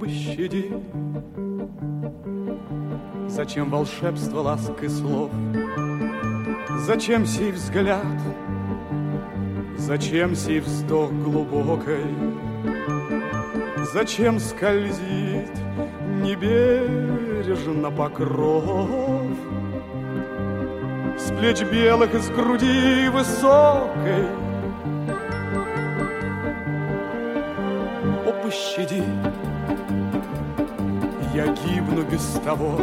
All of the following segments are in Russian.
пощади. Зачем волшебство ласк и слов? Зачем сей взгляд? Зачем сей вздох глубокой? Зачем скользит небережно покров с плеч белых и с груди высокой? О, пощади, я гибну без того.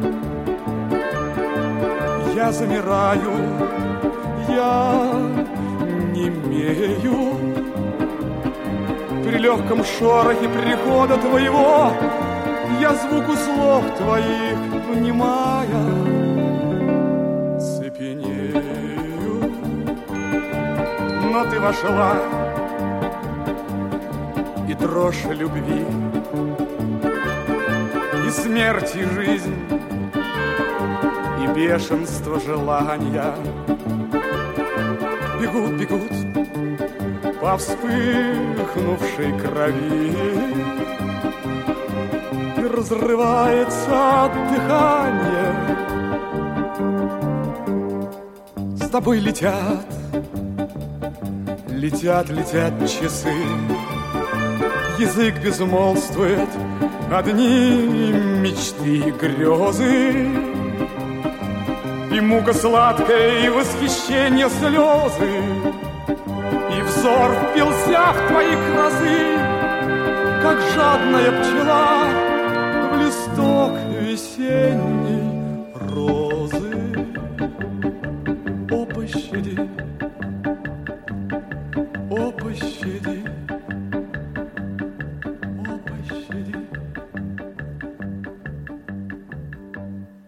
Я замираю, я немею при легком шорохе прихода твоего. Я звуку слов твоих, внимая, цепенею. Но ты вошла, и дрожь любви, и смерть, и жизнь, и бешенство желания бегут, бегут по вспыхнувшей крови, и разрывается от дыхания. С тобой летят, летят, летят часы. Язык безмолвствует, одни мечты и грезы, и мука сладкая, и восхищение слезы, и взор впился в твои грозы, как жадная пчела в листок весенней розы. О, пощади,